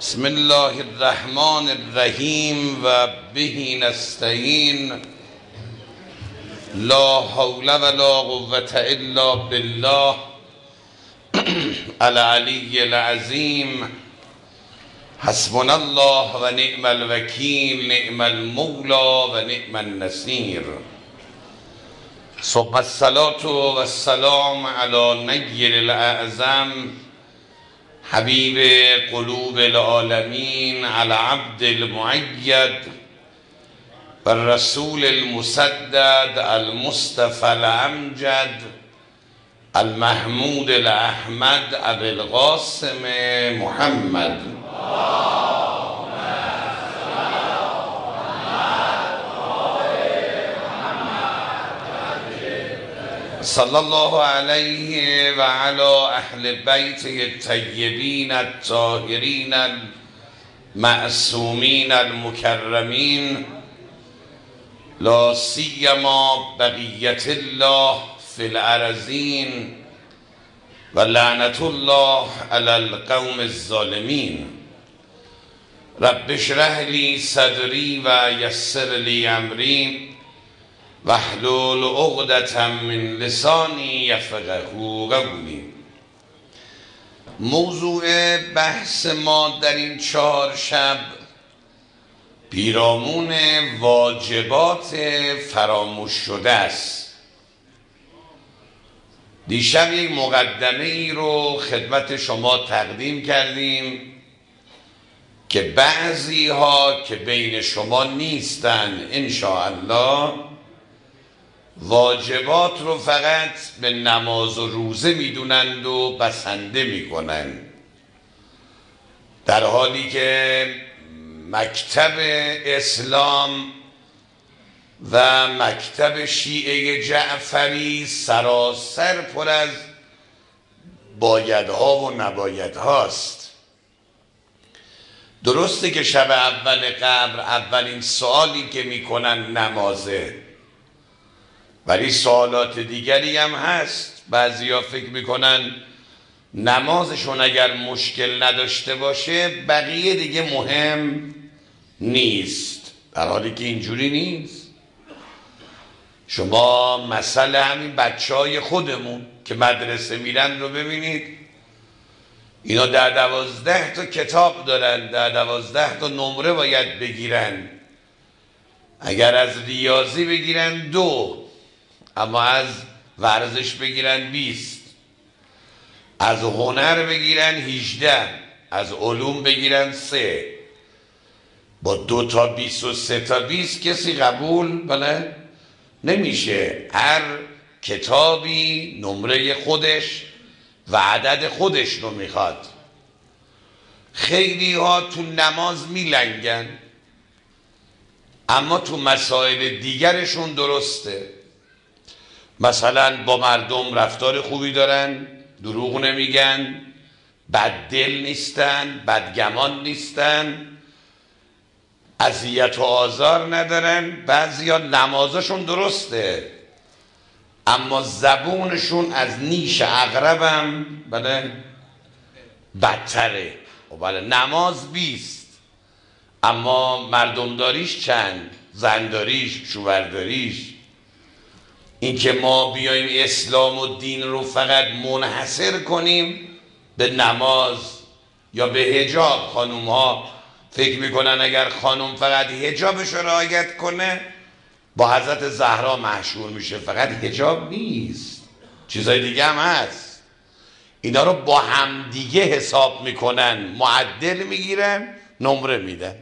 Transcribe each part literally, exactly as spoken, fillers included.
بسم الله الرحمن الرحیم و به نستعین. لا حول ولا قوة الا بالله العلی العظیم. حسبنا الله و نعم الوکیل، نعم المولا و نعم النصیر. ثم الصلاة و السلام علی نیر الاعظم حبیب قلوب العالمین، علی عبد المؤید و الرسول المسدد المصطفى الامجد المحمود الاحمد ابی القاسم محمد. صلی الله علیه و علی اهل بیته الطیبین الطاهرین المعصومین المکرمین، لا سیما بقیت الله فی الارضین و لعنت الله علی القوم الظالمین. رب اشرح لی صدری و یسر لی امری واحلل عقدة من لسانی یفقهوا قولی. موضوع بحث ما در این چهار شب پیرامون واجبات فراموش شده است. دیشب یک مقدمه ای رو خدمت شما تقدیم کردیم که بعضی ها که بین شما نیستن انشاءالله واجبات رو فقط به نماز و روزه میدونند و بسنده میکنند، در حالی که مکتب اسلام و مکتب شیعه جعفری سراسر پر از بایدها و نبایدهاست. درسته که شب اول قبر اولین سوالی که میکنن نمازه، ولی سوالات دیگری هم هست. بعضیا فکر میکنن نمازشون اگر مشکل نداشته باشه بقیه دیگه مهم نیست، در حالی که اینجوری نیست. شما مسئله همین بچه های خودمون که مدرسه میرن رو ببینید، اینا در دوازده تا کتاب دارن، در دوازده تا نمره باید بگیرن. اگر از ریاضی بگیرن دو، اما از ورزش بگیرن بیست، از هنر بگیرن هیجده، از علوم بگیرن سه. با دو تا بیست و سه تا بیست کسی قبول بله نمیشه. هر کتابی نمره خودش و عدد خودش رو میخواد. خیلی ها تو نماز میلنگن اما تو مسائل دیگرشون درسته. مثلا با مردم رفتار خوبی دارن، دروغ نمیگن، بددل نیستن، بدگمان نیستن، اذیت و آزار ندارن. بعضیا نمازشون درسته اما زبونشون از نیش عقربم بله بدتره. و بله نماز بیست اما مردمداریش چند، زنداریش، شوهرداریش. این که ما بیایم اسلام و دین رو فقط منحصر کنیم به نماز یا به حجاب. خانوم ها فکر میکنن اگر خانوم فقط حجابش رو رعایت کنه با حضرت زهرا مشهور میشه. فقط حجاب نیست، چیزای دیگه هم هست. اینا رو با هم دیگه حساب میکنن، معدل میگیرن، نمره میدن.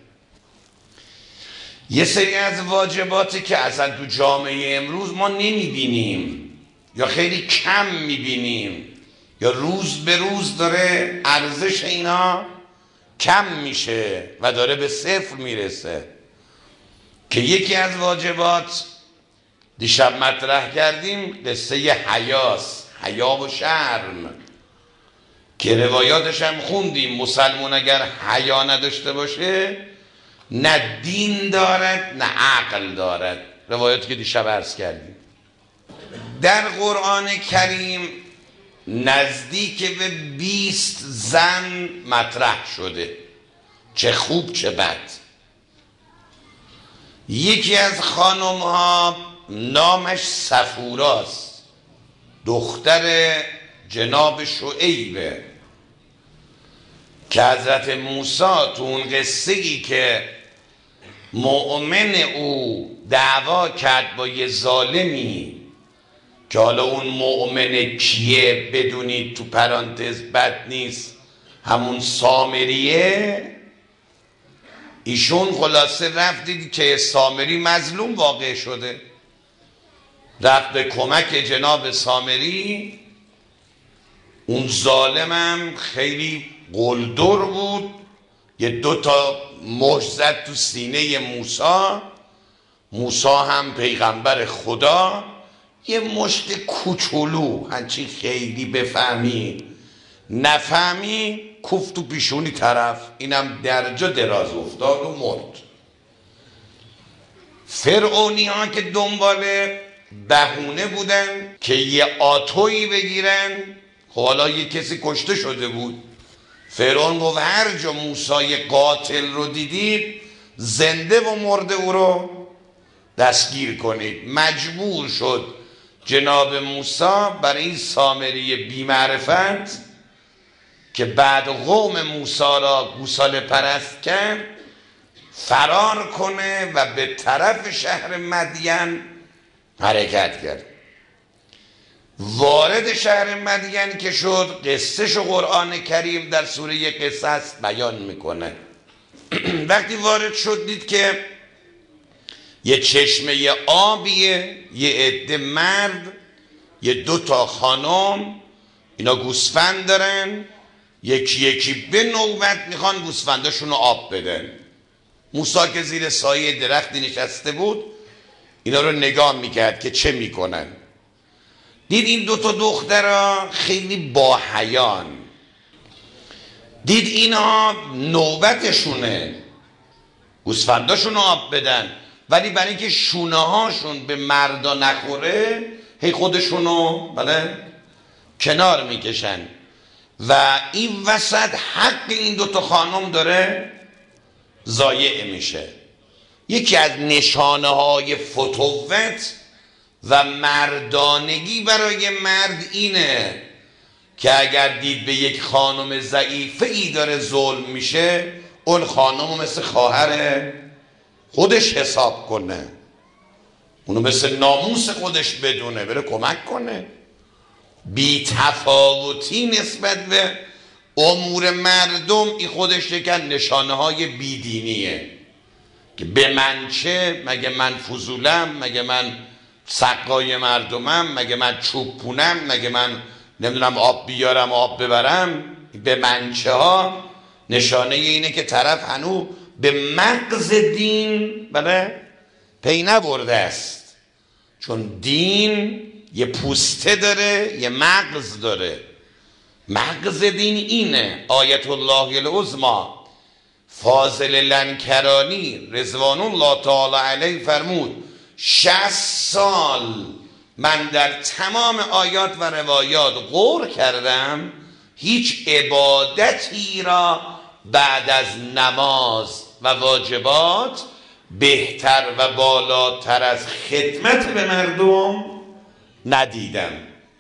یه سری از واجباتی که اصلا تو جامعه امروز ما نمیبینیم یا خیلی کم میبینیم یا روز به روز داره ارزش اینا کم میشه و داره به صفر میرسه، که یکی از واجبات دیشب مطرح کردیم قصه حیاست، حیا و شرم، که روایاتش هم خوندیم. مسلمان اگر حیا نداشته باشه نه دین دارد نه عقل دارد، روایاتی که دیشب عرض کردیم. در قرآن کریم نزدیک به بیست زن مطرح شده. چه خوب چه بد. یکی از خانم ها نامش صفوراست، دختر جناب شعیبه که حضرت موسی تو اون قصه ای که مؤمن او دعوا کرد با یه ظالمی که حالا اون مؤمن کیه بدونید تو پرانتز بد نیست، همون سامریه، ایشون خلاصه رفت دید که سامری مظلوم واقع شده، رفت به کمک جناب سامری. اون ظالمم خیلی قلدر بود، یه دو تا مشت زد تو سینه موسی. موسی هم پیغمبر خدا، یه مشت کوچولو هنچی خیلی بفهمی نفهمی کوفت تو پیشونی طرف، اینم درجا دراز افتاد و مرد. فرعونی ها که دنبال بهونه بودن که یه آتویی بگیرن، خب حالا یه کسی کشته شده بود، فرعون گفت هر جا موسی قاتل رو دیدید زنده و مرده او رو دستگیر کنید. مجبور شد جناب موسی برای این سامری بی‌معرفت که بعد قوم موسی را گوساله پرست کرد فرار کنه و به طرف شهر مدین حرکت کرد. وارد شهر مدین که شد، قصهش قرآن کریم در سوره قصص بیان میکنه. وقتی وارد شد دید که یه چشمه آبیه، یه عده مرد، یه دو تا خانم، اینا گوسفند دارن، یکی یکی به نوبت میخوان گوسفنداشون رو آب بدن. موسی که زیر سایه درختی نشسته بود اینا رو نگاه میکرد که چه میکنن. دید این دو تا دخترها خیلی باحیان، دید اینا نوبتشونه گوسفنداشون رو آب بدن، ولی برای اینکه شونه هاشون به مردا نخوره هی خودشونو بله کنار میکشن و این وسط حق این دوتا خانم داره ضایع میشه. یکی از نشانه های فتوت و مردانگی برای مرد اینه که اگر دید به یک خانم ضعیفه ای داره ظلم میشه، اون خانم مثل خواهر خودش حساب کنه، اونو مثل ناموس خودش بدونه، بره کمک کنه. بی تفاوتی نسبت به امور مردم این خودش یکی نشانه های بیدینیه که به من چه، مگه من فضولم، مگه من سقای مردمم، مگه من چوب پونم، مگه من نمیدونم آب بیارم آب ببرم. به من چه ها نشانه اینه که طرف هنو به مغز دین بله پی نبرده است، چون دین یه پوسته داره یه مغز داره. مغز دین اینه. آیت الله العظمی فاضل لنکرانی رضوان الله تعالی علیه فرمود شصت سال من در تمام آیات و روایات غور کردم هیچ عبادتی را بعد از نماز و واجبات بهتر و بالاتر از خدمت به مردم ندیدم.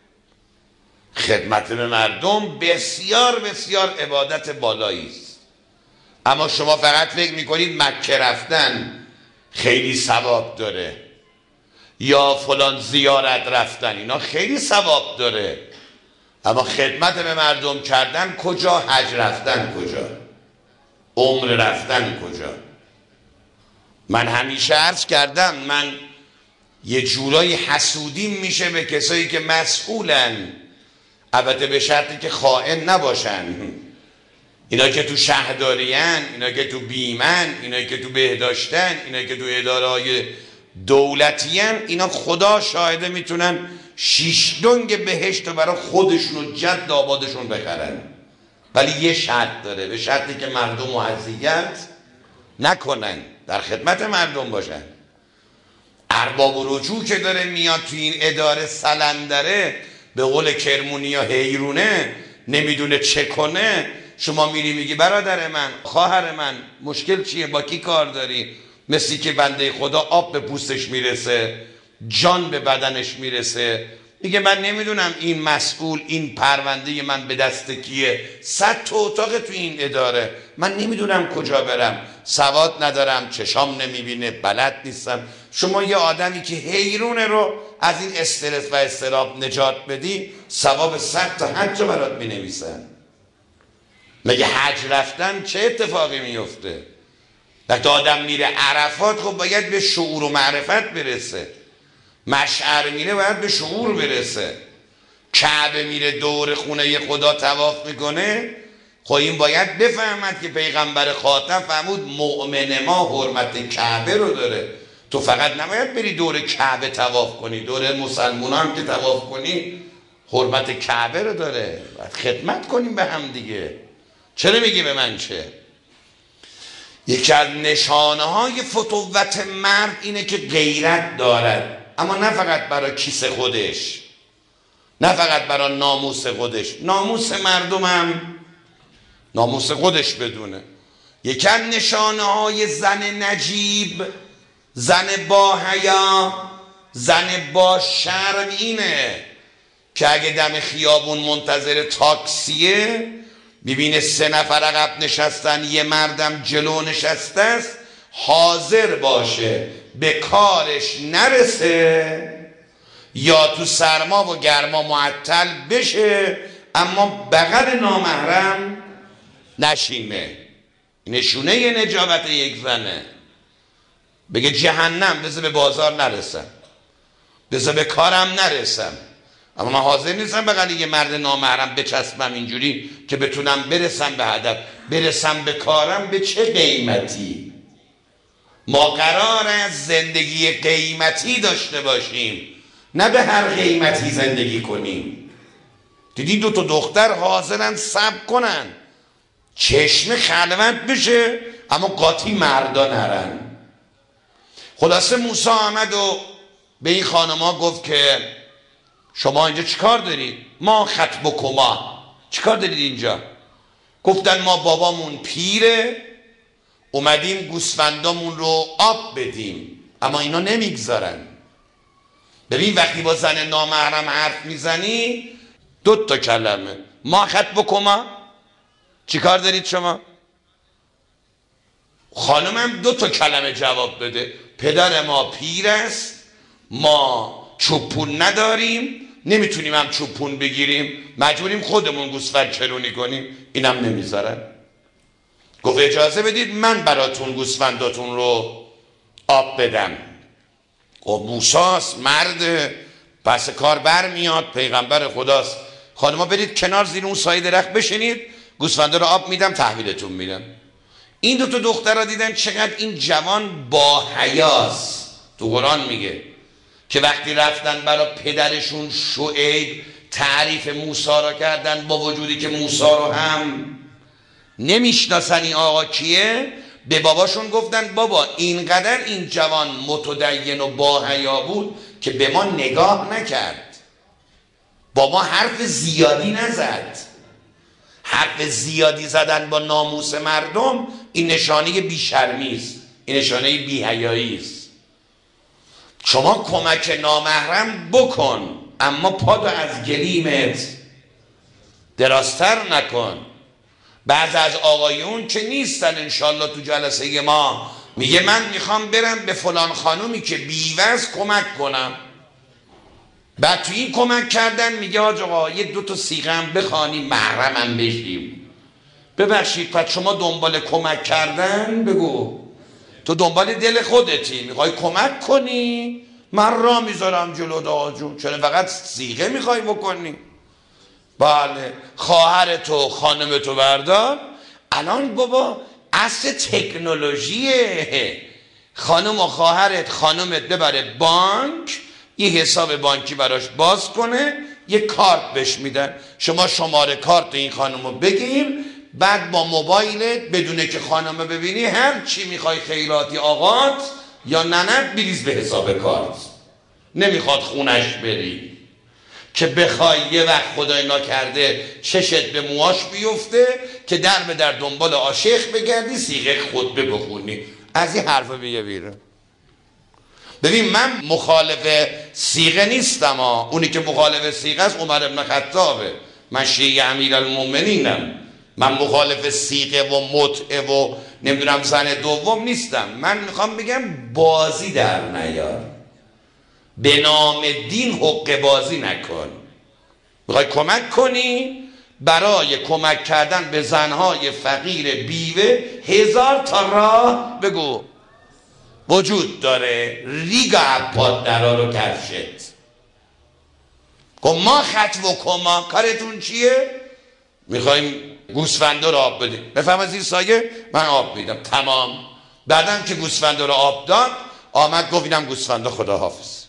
خدمت به مردم بسیار بسیار عبادت بالایی است، اما شما فقط فکر میکنید مکه رفتن خیلی ثواب داره یا فلان زیارت رفتن اینا خیلی ثواب داره، اما خدمت به مردم کردن کجا؟ حج رفتن کجا؟ عمر رفتن کجا؟ من همیشه عرض کردم من یه جورایی حسودیم میشه به کسایی که مسئولن، البته به شرطی که خائن نباشن. اینا که تو شهرداریان، اینا که تو بیمن، اینا که تو بهداشتن، اینا که تو اداره‌های دولتیان، اینا خدا شاهده میتونن شیش دنگ بهشت رو برای خودشون و جد آبادشون بخرن، ولی یه شرط داره، به شرطی که مردم معذیت نکنن، در خدمت مردم باشن. ارباب و رجوع که داره میاد تو این اداره سلندره، به قول کرمونی ها حیرونه، نمیدونه چه کنه، شما میری میگی برادر من، خواهر من، مشکل چیه؟ با کی کار داری؟ مثلی که بنده خدا آب به پوستش میرسه، جان به بدنش میرسه، میگه من نمیدونم این مسئول، این پرونده من به دست کیه، صد تا اتاق تو این اداره، من نمیدونم کجا برم، سواد ندارم، چشام نمیبینه، بلد نیستم. شما یه آدمی که حیرونه رو از این استرس و اضطراب نجات بدی، ثواب صد تا حج برات مینویسن. مگه حج رفتن چه اتفاقی میفته؟ وقتی آدم میره عرفات خب باید به شعور و معرفت برسه، مشعر میره باید به شعور برسه، کعبه میره دور خونه خدا طواف میکنه، خب این باید بفهمد که پیغمبر خاتم فرمود مؤمن ما حرمت کعبه رو داره. تو فقط نباید بری دور کعبه طواف کنی، دور مسلمان هم که طواف کنی حرمت کعبه رو داره. باید خدمت کنیم به هم دیگه. چرا میگی به من چه؟ یکی از نشانه های فتوت مرد اینه که غیرت دارد، اما نه فقط برای کیسه خودش، نه فقط برای ناموس خودش، ناموس مردم هم ناموس خودش بدونه. یکی از نشانه های زن نجیب، زن با حیا، زن با شرم اینه که اگه دم خیابون منتظر تاکسیه ببینه سه نفر عقب نشستن، یه مردم جلو نشسته است، حاضر باشه به کارش نرسه یا تو سرما و گرما معطل بشه، اما بغل نامحرم نشینه. نشونه ی نجابت یک زنه. بگه جهنم بذار به بازار نرسم، بذار به کارم نرسم، اما من حاضر نیستم بغل یه مرد نامحرم بچسبم اینجوری که بتونم برسم به هدف، برسم به کارم به چه قیمتی؟ ما قرار است زندگی قیمتی داشته باشیم، نه به هر قیمتی زندگی کنیم. دیدی دو تا دختر حاضرن صبر کنن چشم خلوت بشه اما قاطی مردا نرن. خلاصه موسی آمد و به این خانما گفت که شما اینجا چیکار دارید؟ ما خطبکما، چیکار دارید اینجا؟ گفتن ما بابامون پیره، اومدیم گوسفندامون رو آب بدیم، اما اینا نمیگذارن. ببین وقتی با زن نامحرم حرف میزنی دو تا کلمه، ما خطبکما، چیکار دارید شما؟ خانمم دو تا کلمه جواب بده، پدر ما پیر است، ما چوپون نداریم، نمیتونیم هم چوپون بگیریم، مجبوریم خودمون گوسفند چرونی کنیم، اینم نمیذارن. گفت اجازه بدید من براتون گوسفنداتون رو آب بدم. گفت موساست، مرد، پس کار بر میاد، پیغمبر خداست. خانما برید کنار زیر اون سایه درخت بشینید، گوسفندا رو آب میدم تحویلتون میدم. این دو تا دخترها دیدن چقدر این جوان با حیاست. تو قرآن میگه که وقتی رفتن برای پدرشون شعیب تعریف موسی را کردن، با وجودی که موسی رو هم نمیشناسن این آقا کیه، به باباشون گفتن بابا اینقدر این جوان متدین و با حیا بود که به ما نگاه نکرد، با ما حرف زیادی نزد. حرف زیادی زدن با ناموس مردم این نشانه بیشرمی است، این نشانه بی‌حیایی است. شما کمک نامحرم بکن اما پادو از گلیمت درازتر نکن. بعض از آقایون که نیستن انشالله تو جلسه ما، میگه من میخوام برم به فلان خانومی که بیوز کمک کنم، بعد تو این کمک کردن میگه آج آقا یه دو تا سیغه هم بخوانی محرمم بشیم. ببخشید پس شما دنبال کمک کردن بگو، تو دنبال دل خودتی، میخوای کمک کنی من را میذارم جلو آقا جون، چرا فقط سیغه میخوای بکنی؟ بله خواهر تو خانم تو بردار. الان بابا اصل تکنولوژیه، خانم و خواهرت خانمت ببره بانک، یه حساب بانکی براش باز کنه، یه کارت بهش میدن، شما شماره کارت این خانم رو بگیر، بعد با موبایلت بدونه که خانم رو ببینی هر چی میخوای خیراتی آقات یا ننت بریز به حساب کارت. نمیخواد خونش بری که بخوای یه وقت خدای ناکرده چشت به موهاش بیفته که در به در دنبال عاشق بگردی صیغه خطبه بخونی. از این حرفا بگه بیرون. ببین من مخالف صیغه نیستم ها. اونی که مخالف صیغه است عمر بن خطابه. من شیعه امیرالمومنینم. من مخالف صیغه و متعه و نمیدونم زن دوم نیستم. من میخوام بگم بازی در نیار، به نام دین حق بازی نکن. میخوای کمک کنی، برای کمک کردن به زنهای فقیر بیوه هزار تا راه بگو وجود داره. ریگ عباد درا رو کفشت. گو ما خط و کما کارتون چیه؟ میخواییم گوسفنده رو آب بدیم. بفهم از این سایه من آب میدم. تمام. بعدم که گوسفنده رو آب داد آمد گفت اینم گوسفنده خدا حافظ.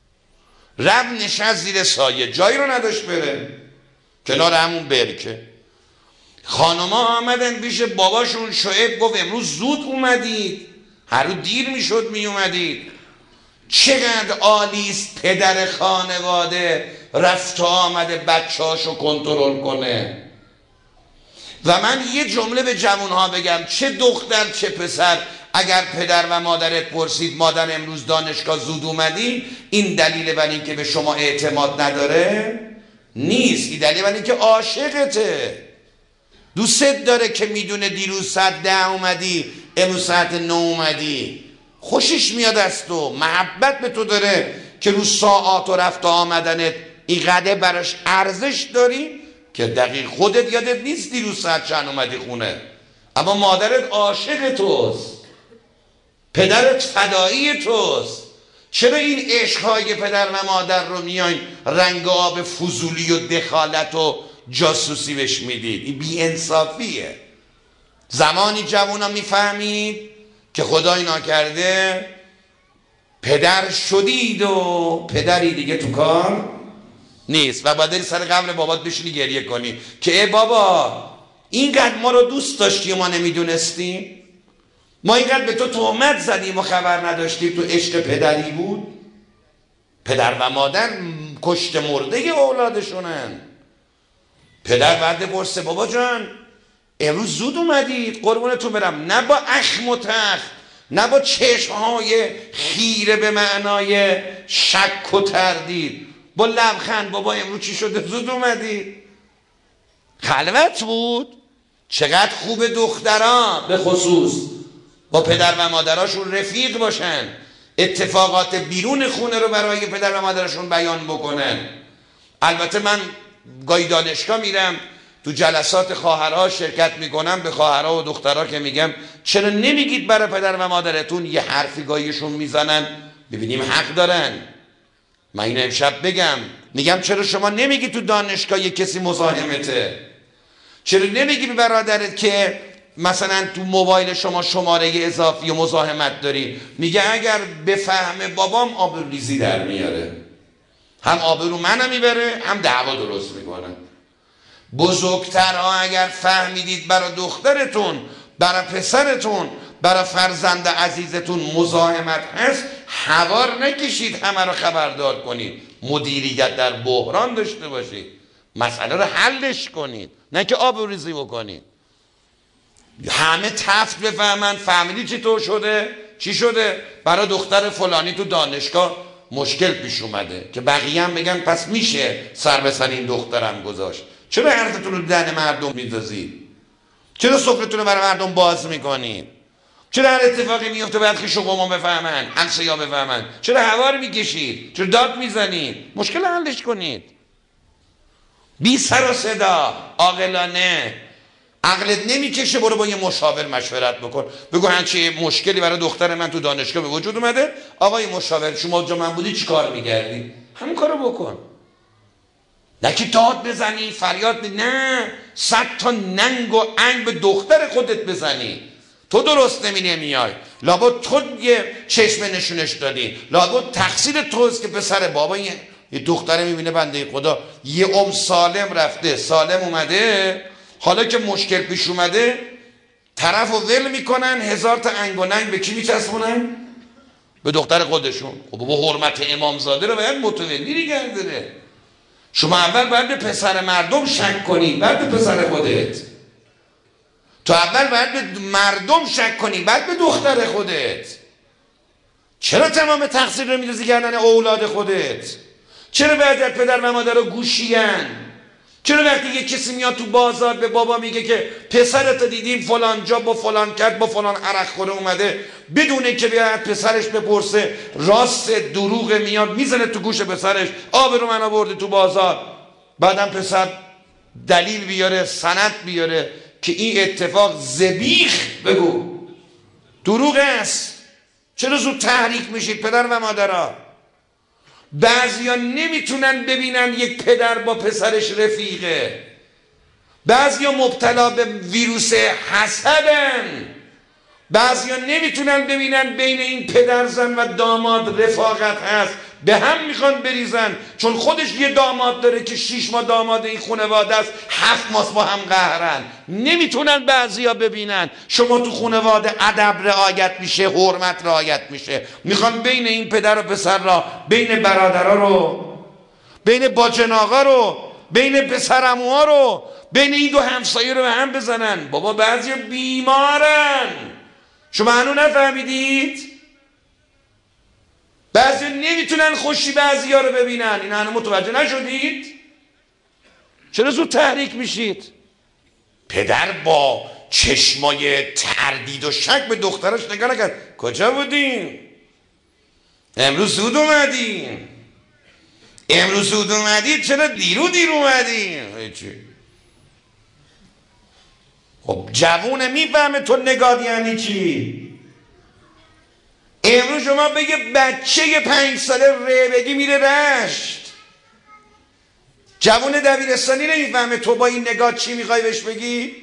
رب نشست زیر سایه، جایی رو نداشت بره کنار همون برکه. خانما آمدن پیش باباشون. شعیب گفت امروز زود اومدید، هر روز دیر میشد می اومدید. چقدر عالیست پدر خانواده رفت و آمده بچه‌هاشو کنترل کنه. و من یه جمله به جوانها بگم، چه دختر چه پسر، اگر پدر و مادرت پرسید مادر امروز دانشگاه زود اومدی، این دلیل بر این که به شما اعتماد نداره نیست. این دلیل بر این که عاشقته، دوستت داره که میدونه دیروز ساعت ده اومدی امروز ساعت نه اومدی، خوشش میاد از تو، محبت به تو داره که رو ساعات و رفت و آمدنت اینقدر براش ارزش داری که دقیق خودت یادت نیست دیروز ساعت چند اومدی خونه. اما مادرت عاشق توست، پدرت فدایی توست. چرا این عشقهای پدر و مادر رو میاین رنگ آب فضولی و دخالت و جاسوسی بهش میدید؟ این بی انصافیه. زمانی جوونا میفهمید که خدای ناکرده پدر شدید و پدری دیگه تو کار نیست و باید سر قبر بابات بشینی گریه کنی که ای بابا اینقدر ما رو دوست داشتی و ما نمیدونستیم، ما اینقدر به تو تهمت زدیم و خبر نداشتیم تو عشق پدری بود. پدر و مادر کشته مرده اولادشونن. پدر بعد پرسه بابا جان امروز زود اومدید قربونتون برم، نه با اخم و تخت، نه با چشمهای خیره به معنای شک و تردید، با لبخند بابا امروز چی شده زود اومدید؟ خلوت بود. چقدر خوب دختران به خصوص با پدر و مادراشون رفیق باشن، اتفاقات بیرون خونه رو برای پدر و مادرشون بیان بکنن. البته من گاهی دانشگاه میرم تو جلسات خواهرها شرکت میکنم، به خواهرها و دخترها که میگم چرا نمیگید برای پدر و مادرتون یه حرفی گاهیشون میزنن ببینیم حق دارن. من اینو امشب بگم، میگم چرا شما نمیگی تو دانشگاه یه کسی مزاحمته؟ چرا نمیگی به برادرت که مثلا تو موبایل شما شماره اضافی و مزاحمت داری؟ میگه اگر بفهمه بابام آبروریزی در میاره، هم آبرو منو میبره هم دعوا درست میکنه. بزرگترها اگر فهمیدید برای دخترتون، برای پسرتون، برای فرزند عزیزتون مزاحمت هست، هوار نکشید همه رو خبردار کنید، مدیریت در بحران داشته باشید، مسئله رو حلش کنید، نه که آبروریزی بکنید. همه تفت بفهمن فهمیدی چی تو شده؟ چی شده؟ برای دختر فلانی تو دانشگاه مشکل پیش اومده که بقیه هم بگن پس میشه سر به سر این دخترم گذاشت. چرا حرفتون رو دهن مردم میندازید؟ چرا سفرتون رو برای مردم باز میکنید؟ چرا هر اتفاقی میفته باید که شما بفهمن، همسایه‌ها بفهمن؟ چرا هوار میکشید؟ چرا داد میزنید؟ مشکل حلش کنید بی سر و صدا، عاقلانه. عقلت نمیکشه برو با یه مشاور مشورت بکن، بگو هنچه مشکلی برای دختر من تو دانشگاه به وجود اومده، آقای مشاور شما جا من بودی چی کار میکردی؟ همون کارو بکن. نه که داد بزنی فریاد بزنی. نه، صد تا ننگ و انگ به دختر خودت بزنی. تو درست نمی نمیای، لابد تو یه چشم نشونش دادی، لابد تقصیر توست که پسر بابا یه, یه دختره میبینه بنده خدا یه عمر سالم رفته سالم اومده، حالا که مشکل پیش اومده طرف و ول میکنن، هزار تا انگ و ننگ به کی میچسبونن؟ به دختر خودشون. خب با حرمت امامزاده رو باید متولی نگه داره. شما اول باید به پسر مردم شک کنی، بعد به پسر خودت. تو اول باید به مردم شک کنی، بعد به دختر خودت. چرا تمام تقصیر رو می‌ریزی گردن اولاد خودت؟ چرا بعضی از پدر و مادر رو گوشیان؟ چرا وقتی یه کسی میاد تو بازار به بابا میگه که پسرت دیدیم فلان جا با فلان کرد با فلان عرق خوره اومده، بدونه که بیاد پسرش بپرسه راست دروغ، میاد میزنه تو گوش پسرش آب رو من آورده تو بازار، بعدم پسر دلیل بیاره سند بیاره که این اتفاق ذبیح بگو دروغ است. چرا زود تحریک میشید پدر و مادرها؟ بعضیا نمیتونن ببینن یک پدر با پسرش رفیقه، بعضیا مبتلا به ویروس حسدن، بعضیا نمیتونن ببینن بین این پدر زن و داماد رفاقت هست، به هم میخوان بریزن، چون خودش یه داماد داره که شیش ماه داماد این خانواده است، هفت ماه با هم قهرن. نمیتونن بعضیا ببینن شما تو خانواده ادب رعایت میشه، حرمت رعایت میشه، میخوان بین این پدر و پسر را، بین برادرها رو، بین باجناغا رو، بین پسرعموها رو، بین این دو همسایه رو به هم بزنن. بابا بعضیا بیمارن، شما هنوز نفهمیدید؟ بعضی نمیتونن خوشی بعضی ها رو ببینن. این هنوز متوجه نشدید؟ چرا زود تحریک میشید؟ پدر با چشمای تردید و شک به دخترش نگاه نکرد. کجا بودیم؟ امروز زود اومدیم. امروز زود اومدید، چرا دیرو دیر اومدیم؟ خب جوونه میفهمه تو نگاه یعنی چی؟ امروز شما بگه بچه پنج ساله ره بگی میره رشت، جوون دبیرستانی نمیفهمه تو با این نگاه چی میخوای بهش بگی؟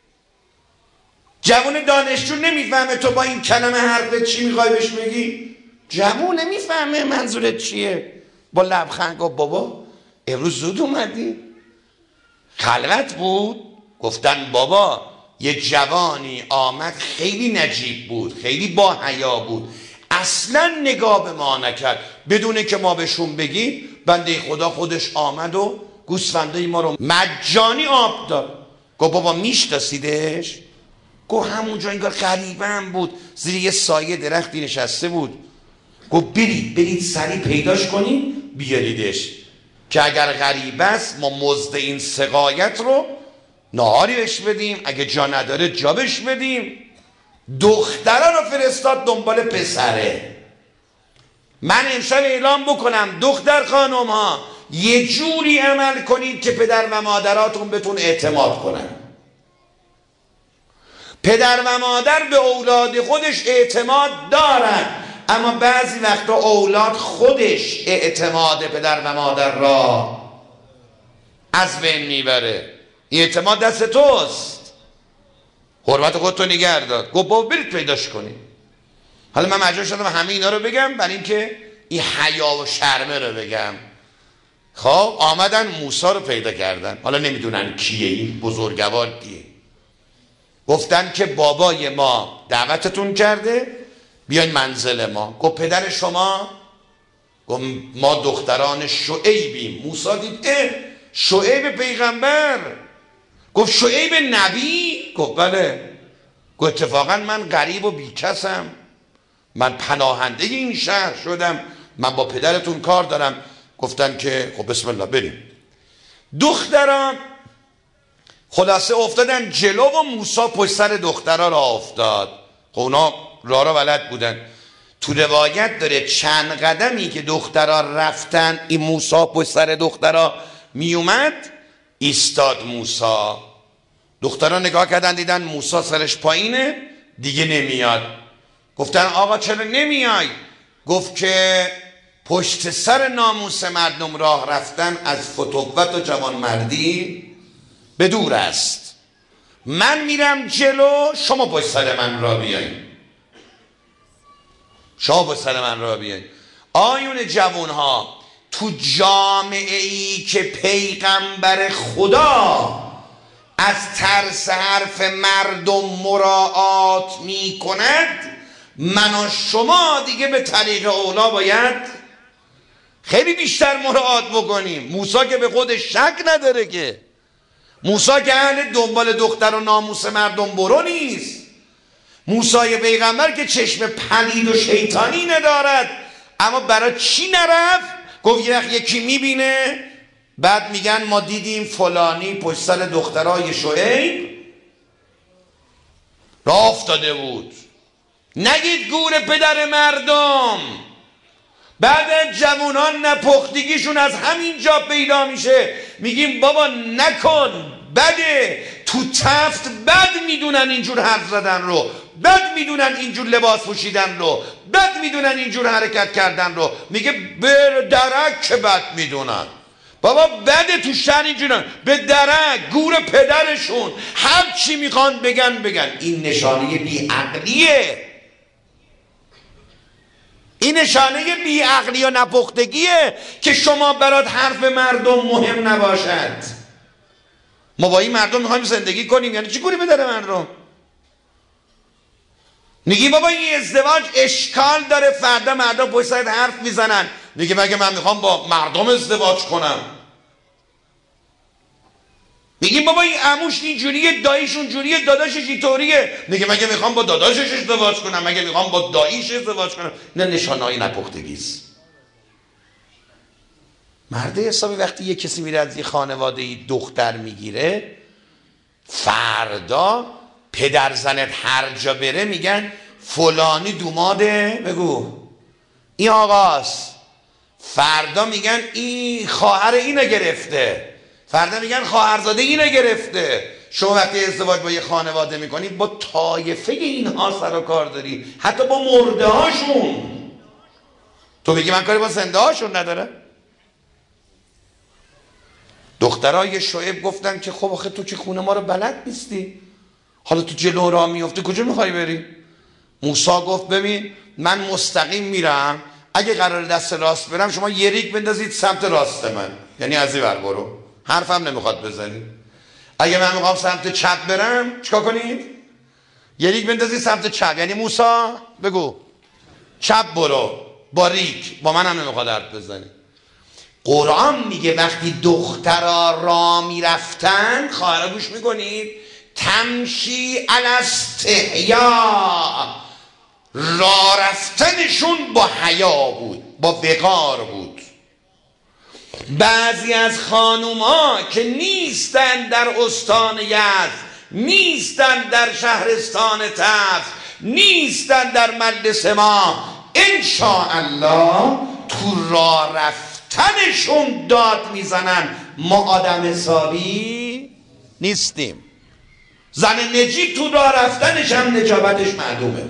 جوون دانشجو نمیفهمه تو با این کلمه حرفت چی میخوای بهش بگی؟ جوون نمیفهمه منظورت چیه، با لبخند گفت بابا امروز زود اومدی؟ خلوت بود؟ گفتن بابا یه جوانی آمد خیلی نجیب بود، خیلی با حیا بود، اصلا نگاه به ما نکرد، بدونه که ما بهشون بگیم. بنده خدا خودش آمد و گوسفندای ما رو مجانی آب داد. گفت بابا میشناسیدش؟ گفت همونجا انگار غریبه‌ام بود، زیر یه سایه درختی نشسته بود. گفت برید برید سریع پیداش کنید بیاریدش، که اگر غریب است ما مزد این سقایت رو نهاری بهش بدیم، اگه جا نداره جا بهش بدیم. دختره رو فرستاد دنبال پسره. من امشب اعلام بکنم دختر خانم ها یه جوری عمل کنید که پدر و مادراتون بهتون اعتماد کنن. پدر و مادر به اولاد خودش اعتماد دارن، اما بعضی وقتا اولاد خودش اعتماد پدر و مادر را از بین میبره. اعتماد دست توست، حرمت خودتو نگه دار. گفت بابا برید پیداش کنید. حالا من مجبور شدم همه اینا رو بگم برای اینکه این حیا و شرمه رو بگم. خب آمدن موسی رو پیدا کردن، حالا نمیدونن کیه این بزرگوار کیه. گفتن که بابای ما دعوتتون کرده بیاین منزل ما. گفت پدر شما؟ گفت ما دختران شعیبیم. موسی دید اه شعیب پیغمبر. گفت شعیب نبی؟ گفت بله. گفت اتفاقا من غریب و بیکسم، من پناهنده این شهر شدم، من با پدرتون کار دارم. گفتن که خب بسم الله بریم. دختران خلاصه افتادن جلو و موسی پشت سر دخترها را افتاد. خب اونا راه را بلد بودن. تو روایت داره چند قدمی که دخترها رفتن این موسی پشت سر دخترها می اومد ایستاد موسی. دخترها نگاه کردن دیدن موسی سرش پایینه دیگه نمیاد. گفتن آقا چرا نمیای؟ گفت که پشت سر ناموس مردم راه رفتن از فتوت و جوانمردی به دور است. من میرم جلو، شما پشت سر من را بیاین. شما پشت سر من را بیاین. آیون جوانها تو جامعه ای که پیغمبر خدا از ترس حرف مردم مراعات می کند، من و شما دیگه به طریق اولا باید خیلی بیشتر مراعات بکنیم. موسی که به خودش شک نداره که موسی که اهل دنبال دختر و ناموس مردم برو نیست. موسی پیغمبر که چشم پلید و شیطانی ندارد، اما برای چی نرفت؟ گفت یکی میبینه بعد میگن ما دیدیم فلانی پشت سر دخترای شعیب راه افتاده بود. نگید گور پدر مردم. بعد جوانان نپختگیشون از همین جا پیدا میشه، میگیم بابا نکن، بده. تو تفت بد میدونن اینجور حرف زدن رو، بد میدونن اینجور لباس پوشیدن رو، بد میدونن اینجور حرکت کردن رو. میگه به درک که بد میدونن. بابا بده تو شهر اینجورن، به درک گور پدرشون هر چی میخوان بگن بگن. این نشانه بیعقلیه، این نشانه بیعقلی و نپختگیه که شما برات حرف مردم مهم نباشد. ما با این مردم میخوایم زندگی کنیم، یعنی چی گوری پدر مردم؟ میگی بابا این ازدواج اشکال داره، فردا مردم پشت سرت حرف میزنن. میگه مگه من میخوام با مردم ازدواج کنم؟ میگیم بابا این عموش اینجوریه، داییش اونجوریه، داداشش اینطوریه. میگه مگه میخوام با داداشش ازدواج کنم، مگه میخوام با داییش ازدواج کنم. نه، نشانه‌های نپختگیست. مرد حسابی وقتی یه کسی میره از یه خانواده دختر میگیره، فردا پدر زنت هر جا بره میگن فلانی دوماده، بگو این آقاست. فردا میگن این خواهر اینو گرفته، فردا میگن خواهرزاده اینو گرفته. شما وقتی ازدواج با یه خانواده میکنی با طایفه اینها سر و کار داری، حتی با مرده هاشون. تو میگی من کاری با زنده هاشون نداره؟ دخترای شعیب گفتن که خب آخه تو که خونه ما رو بلد نیستی، حالا تو جلو راه میفته کجا میخوای بری؟ موسی گفت ببین من مستقیم میرم، اگه قرار دست راست برم شما یه ریگ بندازید سمت راست من، یعنی از این ور برو، حرفم نمیخواد بزنی. اگه من میخوام سمت چپ برم چیکار کنید؟ یه ریگ بندازید سمت چپ، یعنی موسی بگو چپ برو با ریگ، با منم نمیخواد حرف بزنی. قرآن میگه وقتی دخترها را میرفتن، خواهرها گوش میکنید، تمشی علی استحیا، را رفتنشون با حیا بود، با وقار بود. بعضی از خانوما که نیستن در استان یزد، نیستن در شهرستان تف، نیستن در مجلس ما، انشاءالله تو را رفتنشون داد میزنن. ما آدم حسابی نیستیم. زن نجیب تو راه رفتنش هم نجابتش معلومه.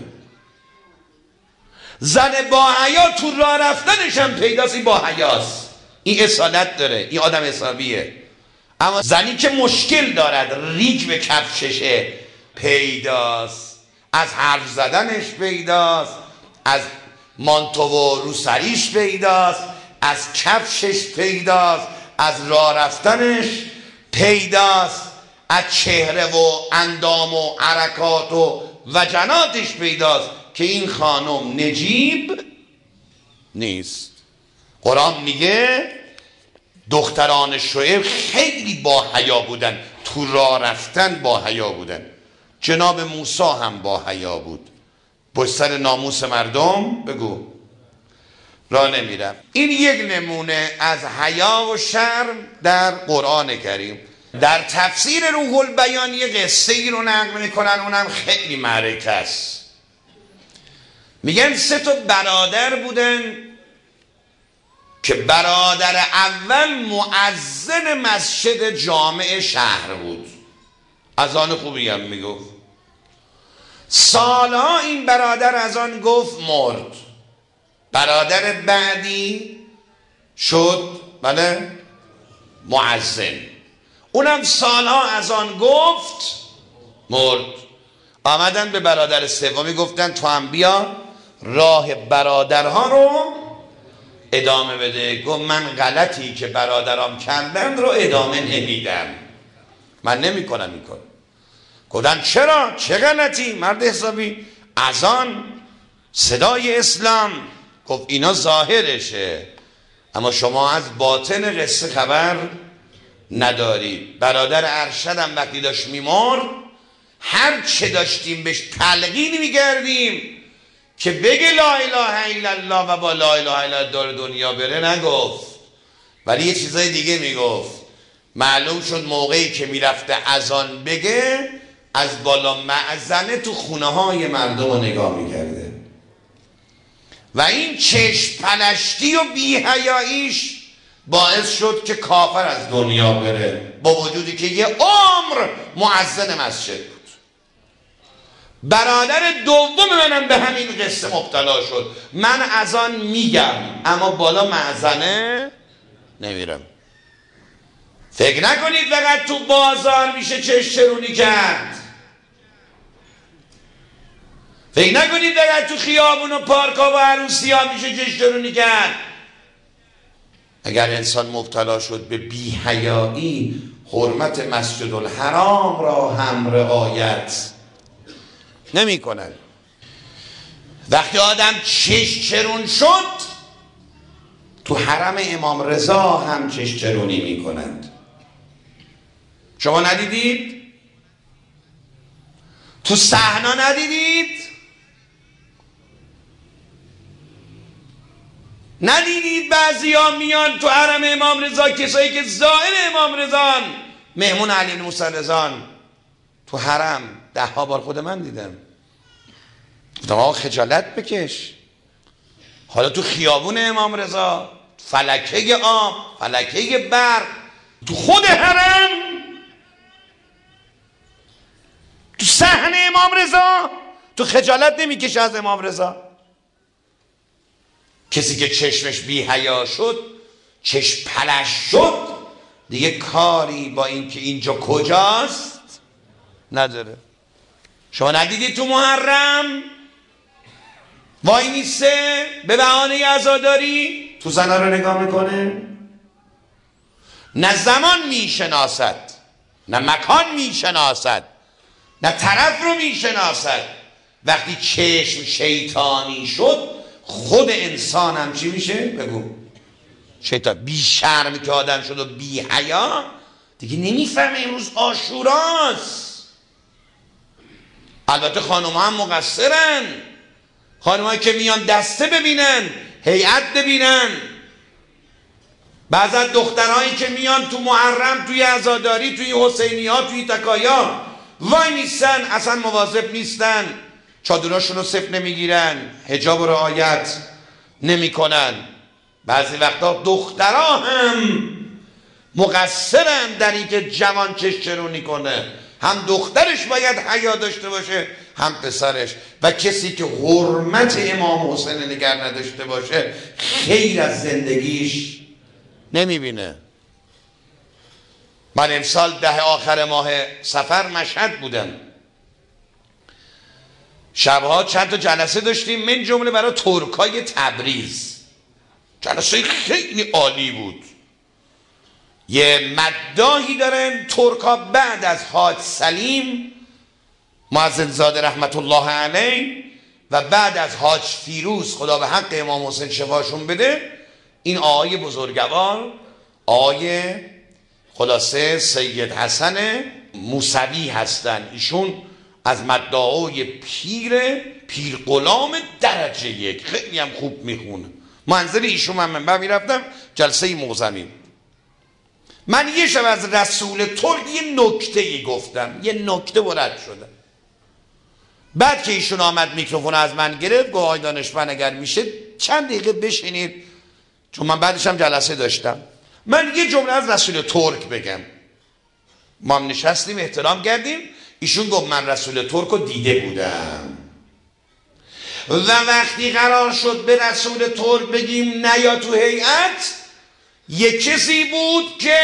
زن با حیا تو راه رفتنش هم پیداست با حیاست، این اصالت داره، این آدم حسابیه. اما زنی که مشکل دارد، ریگ به کفششه، پیداست، از حرف زدنش پیداست، از مانتو و روسریش پیداست، از کفشش پیداست، از راه رفتنش پیداست، از چهره و اندام و حرکات و وجناتش پیداست که این خانم نجیب نیست. قرآن میگه دختران شعیب خیلی با حیا بودن، تو راه رفتن با حیا بودن. جناب موسی هم با حیا بود، پشت سر ناموس مردم بگو راه نمیرم. این یک نمونه از حیا و شرم در قرآن کریم. در تفسیر روح البیان یه قصه ای رو نقل میکنن، اونم خیلی معرکه است. میگن سه تا برادر بودن که برادر اول مؤذن مسجد جامع شهر بود، اذان خوبی هم میگفت. سالها این برادر از آن گفت مرد. برادر بعدی شد بله مؤذن، اونم سالها از آن گفت مرد. آمدن به برادر سومی گفتن تو هم بیا راه برادرها رو ادامه بده. گفت من غلطی که برادرام کردن رو ادامه نمیدم، من نمی کنم این کار. گفتن چرا؟ چه غلطی؟ مرد حسابی اذان صدای اسلام. گفت اینا ظاهرشه، اما شما از باطن قصه خبر ندارید. برادر ارشدم وقتی داشت میمرد هر چه داشتیم بهش تلقین میکردیم که بگه لا اله الا الله و با لا اله الا الله دار دنیا بره، نگفت، ولی یه چیزای دیگه میگفت. معلوم شد موقعی که میرفته اذان بگه از بالا مأذنه تو خونه های مردم رو نگاه میکرده و این چشم پلشتی و بی‌حیاییش باعث شد که کافر از دنیا بره، با وجودی که یه عمر مؤذن مسجد بود. برادر دوم منم به همین قصه مبتلا شد. من اذان میگم اما بالا مأذنه نمیرم. فکر نکنید فقط تو بازار میشه چشم چرونی کرد. فکر نکنید فقط تو خیابون و پارکا و عروسی ها میشه چشم چرونی کرد. اگر انسان مبتلا شد به بی‌حیایی، حرمت مسجد الحرام را هم رعایت نمی کنند. وقتی آدم چشم چرون شد تو حرم امام رضا هم چشم چرونی می کنند. شما ندیدید؟ تو صحنا ندیدید؟ ندیدید بعضی ها میان تو حرم امام رضا، کسایی که زائر امام رضان، مهمون علی موسی رضان، تو حرم ده ها بار خود من دیدم. گفتم آقا خجالت بکش. حالا تو خیابون امام رضا، فلکه آب، فلکه برق، تو خود حرم، تو صحن امام رضا، تو خجالت نمیکشه از امام رضا؟ کسی که چشمش بی حیا شد، چشم پلش شد، دیگه کاری با این که اینجا کجاست نداره. شما ندیدی تو محرم وای میسه به بهانه عزاداری تو زنها رو نگاه میکنه؟ نه زمان میشناسد، نه مکان میشناسد، نه طرف رو میشناسد. وقتی چشم شیطانی شد خود انسان هم چی میشه؟ بگو. شیطان. بی شرم که آدم شد و بی حیا دیگه نمیفهمه امروز عاشوراست. البته خانم ها هم مقصرن. خانم هایی که میان دسته ببینن، هیئت ببینن. بعض از دخترهایی که میان تو محرم، توی عزاداری، توی حسینی ها، توی تکایا وای نیستن، اصلا مواظب نیستن، چادراشون رو صفر نمیگیرن، حجاب رو رعایت نمی کنن. بعضی وقتا دخترها هم مقصرن در این که جوان چشم چرونی کنه. هم دخترش باید حیا داشته باشه، هم پسرش. و کسی که حرمت امام حسین نگر نداشته باشه خیر از زندگیش نمیبینه. من امسال ده آخر ماه سفر مشهد بودم. شبها چند تا جلسه داشتیم، من جمله برای ترکای تبریز. جلسه خیلی عالی بود. یه مداحی دارن ترکا بعد از حاج سلیم مؤذن زاده رحمت الله علیه و بعد از حاج فیروز خدا به حق امام حسین شفاشون بده، این آقای بزرگوار، آقای خلاصه سید حسن موسوی هستن. ایشون از مدعای پیر پیر غلام درجه یک، خیلی هم خوب میخونه. منظر ایشون من منبع میرفتم جلسه موزمین. من یه شب از رسول ترک یه نکته ای گفتم، یه نکته برد شدم. بعد که ایشون آمد میکروفون از من گرفت، گفت آقای دانشمند اگر میشه چند دقیقه بشینید، چون من بعدش هم جلسه داشتم. من یه جمله از رسول ترک بگم. ما هم نشستیم احترام کردیم. ایشون گفت من رسول ترک رو دیده بودم و وقتی قرار شد به رسول ترک بگیم نه یا تو هیئت، یک کسی بود که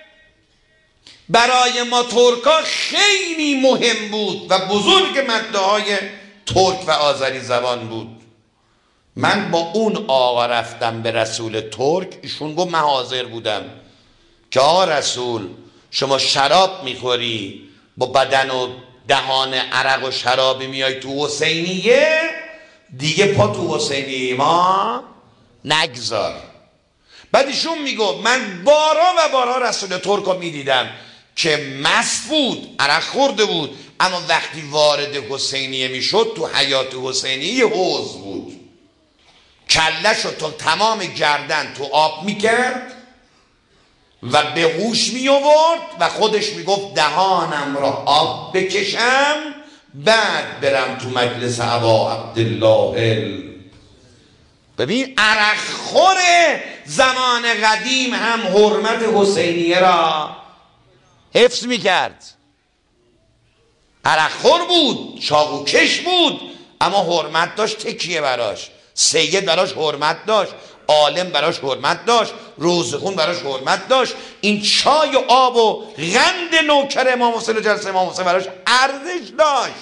برای ما ترکا خیلی مهم بود و بزرگ مدعای ترک و آذری زبان بود. من با اون آقا رفتم به رسول ترک. ایشون گفت من حاضر بودم که آقا رسول شما شراب میخوری، با بدن و دهان عرق و شرابی میای تو حسینیه، دیگه پا تو حسینیه ما نگذار. بعد ایشون میگفت من بارها و بارها رسول ترک رو میدیدم که مست بود، عرق خورده بود، اما وقتی وارد حسینیه میشد تو حیات حسینیه حوض بود، کلش رو تا تمام گردن تو آب میکرد و به هوش می آورد و خودش میگفت دهانم را آب بکشم بعد برم تو مجلس ابا عبدالله. ببین عرق خور زمان قدیم هم حرمت حسینیه را حفظ میکرد. عرق خور بود، چاقو کش بود، اما حرمت داشت، تکیه براش، سید براش حرمت داشت، عالم براش حرمت داشت، روزخون براش حرمت داشت. این چای و آب و غند نوکر امام حسین و جلسه امام حسین براش ارزش داشت.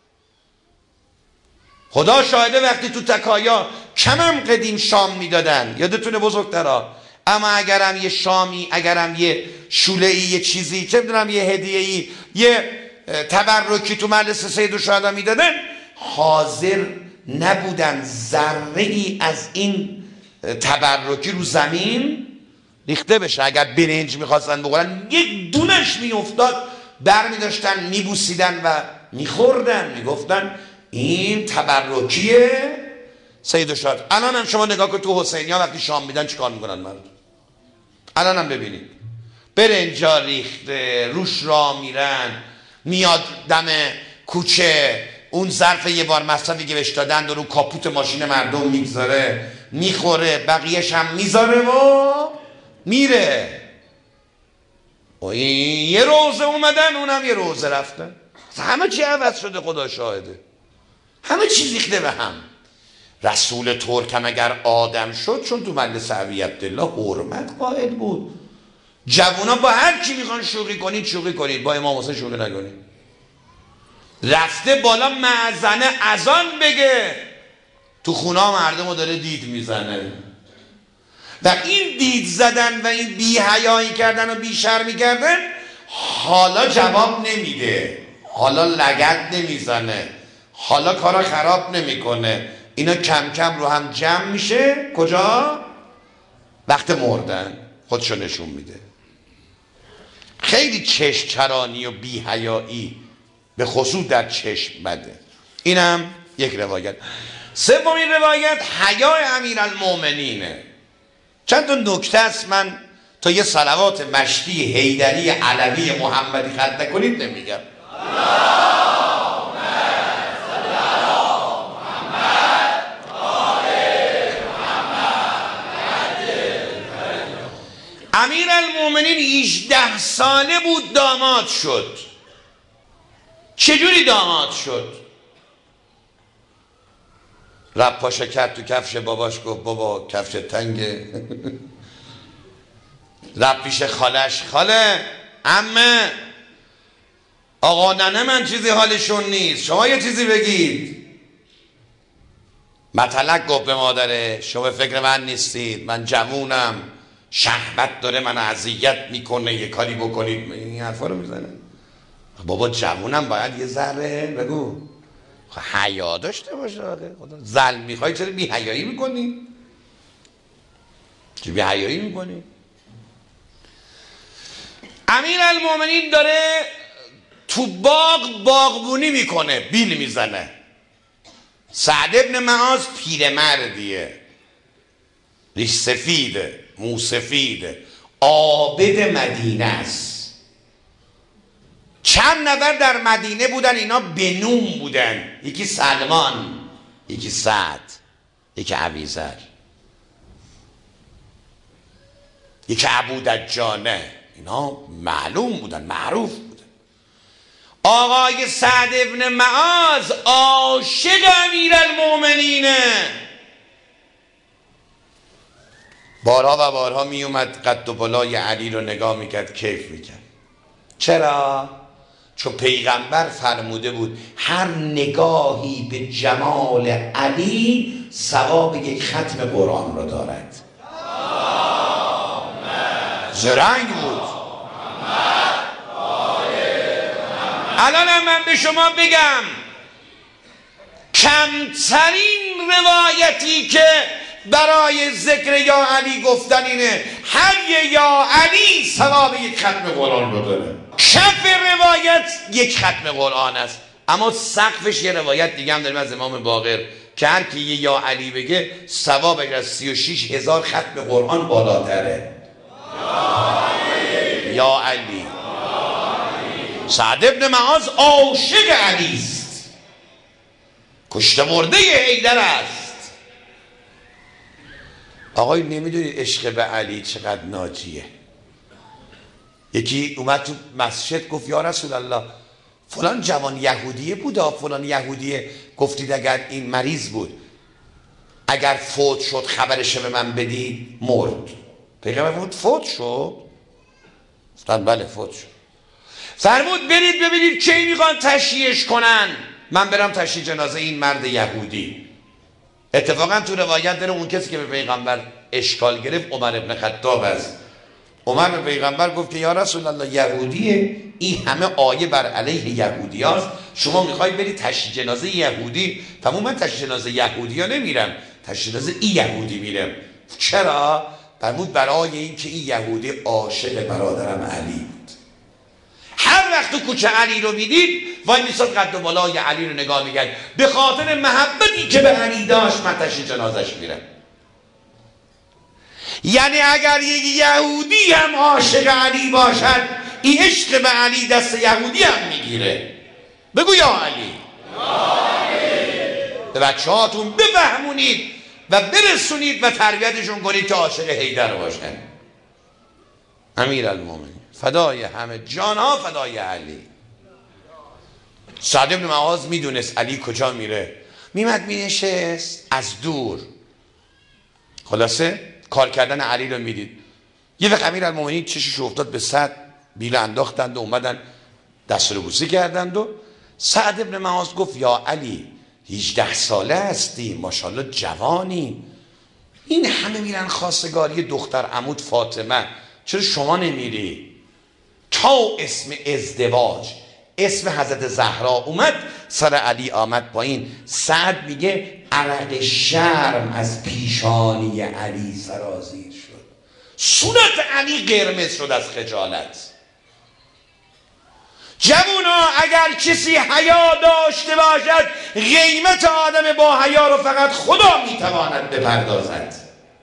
خدا شاهده وقتی تو تکایا کمم قدیم شام میدادن، یادتونه بزرگترا، اما اگرم یه شامی، اگرم یه شوله‌ای، یه چیزی، چه میدونم یه هدیه‌ای، یه تبرکی تو مجلس سید الشهدا میدادن، حاضر نبودن ذره ای از این تبرکی رو زمین ریخته بشه. اگر برنج میخواستن بخورن یک دونش میافتاد، بر میداشتن میبوسیدن و میخوردن، میگفتن این تبرکیه سید الشهدا. الان هم شما نگاه کن تو حسینی ها وقتی شام میدن چیکار میکنن مرد؟ الان هم ببینید برنجا ریخته روش را میرن، میاد دم کوچه اون ظرف یه بار مصرفی که بهش دادن رو کاپوت ماشین مردم میگذاره، میخوره، بقیهش هم میذاره و میره. و این یه روزه اومدن، اونم یه روزه رفتن، همه چی عوض شده، خدا شاهده، همه چی ریخته به هم. رسول ترک هم اگر آدم شد، چون تو مجلس ابی عبدالله حرمت قائل بود. جوونا با هر کی میخوان شوخی کنید شوخی کنید، با امام حسین شوخی نکنید. رفته بالا مأذنه اذان بگه، تو خونه مردمو داره دید میزنه. و این دید زدن و این بی حیایی کردن و بی شرمی کردن، حالا جواب نمیده، حالا لگد نمیزنه، حالا کارا خراب نمیکنه، اینا کم کم رو هم جمع میشه. کجا؟ وقت مردن خودشو نشون میده. خیلی چشم چرانی و بی حیایی به خصوص در چشم بده. اینم یک روایت. سومین روایت حیای امیرالمومنینه. چند تا نکته است، من تا یه صلوات مشتی حیدری علوی محمدی خط نکنید نمیگم. امیرالمومنین هجده ساله بود داماد شد. چجوری داماد شد؟ رب پاشا کرد تو کفش باباش، گفت بابا کفش تنگه. رب پیش خالش، خاله، عمه، آقا ننه من چیزی حالشون نیست، شما یه چیزی بگید. مطلق گفت به مادره، شما فکر من نیستید، من جوونم، شهوت داره من اذیت میکنه، یه کاری بکنید. این حرفا رو میزنه. بابا جوونم باید یه ذره بگو حیا داشته باشه. زل میخوای چرا بی حیایی میکنی؟ چرا بی حیایی میکنی؟ امیرالمومنین داره تو باغ باغبونی میکنه، بیل میزنه. سعد ابن معاذ پیرمردیه، ریش سفیده، مو سفیده، عابد مدینه است. چند نفر در مدینه بودن، اینا بنوم بودن، یکی سلمان، یکی سعد، یکی ابیذر، یکی ابو دجانه. اینا معلوم بودن، معروف بودن. آقای سعد ابن معاذ عاشق امیرالمومنینه. بارها و بارها می اومد قد و بالای علی رو نگاه میکرد، کیف میکرد. چرا؟ چون پیغمبر فرموده بود هر نگاهی به جمال علی ثواب یک ختم قرآن رو دارد. زرنگ بود. الان من به شما بگم کمترین روایتی که برای ذکر یا علی گفتن اینه هر یا علی ثواب یک ختم قرآن رو داره. کف روایت یک ختم قرآن است، اما سقفش یه روایت دیگه هم داریم از امام باقر که هر کی یه یا علی بگه ثوابش از سی و شش هزار ختم قرآن بالاتره. یا علی. سعد ابن معاذ عاشق علی است، کشته مرده حیدر است. آقای نمیدونید عشق به علی چقدر ناجیه. یکی اومد تو مسجد گفت یا رسول الله فلان جوان یهودیه بود، فلان یهودیه گفتید اگر این مریض بود اگر فوت شد خبرش به من بدید مرد. پیغمبر بود فوت شد؟ گفتن بله فوت شد. فرمود برید ببینید کی میخوان تشییعش کنن، من برم تشییع جنازه این مرد یهودی. اتفاقا تو روایت داره اون کسی که به پیغمبر اشکال گرفت عمر ابن خطاب است. عمر به پیغمبر گفت که یا رسول الله یهودیه، این همه آیه بر علیه یهودی هاست، شما میخوای بری تشییع جنازه یهودی؟ فرمود من تشییع جنازه یهودی ها نمیرم، تشییع جنازه این یهودی میرم. چرا؟ فرمود برای این که این یهودی عاشق برادرم علی بود، هر وقت تو کوچه علی رو میدید وای میساد قد و بالای علی رو نگاه میکرد، به خاطر محبتی که به علی داشت من تشییع جنازش میرم. یعنی اگر یک یهودی هم عاشق علی باشد این عشق به علی دست یهودی هم میگیره. بگو یا علی. به بچه هاتون بفهمونید و برسونید و تربیتشون کنید که عاشق حیدر باشن. امیرالمومنین فدای همه جانها فدای علی. سعد بن معاذ میدونست علی کجا میره، میمد مینشست از دور. خلاصه کار کردن علی رو میدید. یه وقت امیرالمومنین چشش افتاد به سعد، بیله انداختند و اومدن دست رو بوسه کردند و سعد بن معاذ گفت یا علی هجده ساله هستی، ماشاءالله جوانی، این همه میرن خواستگاری دختر عمود فاطمه، چرا شما نمیری؟ تا اسم ازدواج اسم حضرت زهرا اومد سر علی آمد پایین. سعد میگه عرق شرم از پیشانی علی سرازیر شد، صورت علی قرمز شد از خجالت. جوونا اگر کسی حیا داشته باشد قیمت آدم با حیا رو فقط خدا میتواند بپردازد.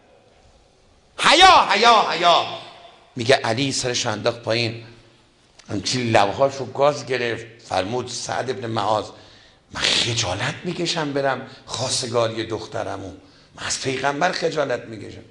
حیا حیا حیا. میگه علی سرش انداخت پایین، همچین لبهاش رو گاز گرفت. فرمود سعد ابن معاذ من خجالت میکشم برم خواستگاری دخترمو، من از پیغمبر خجالت میکشم.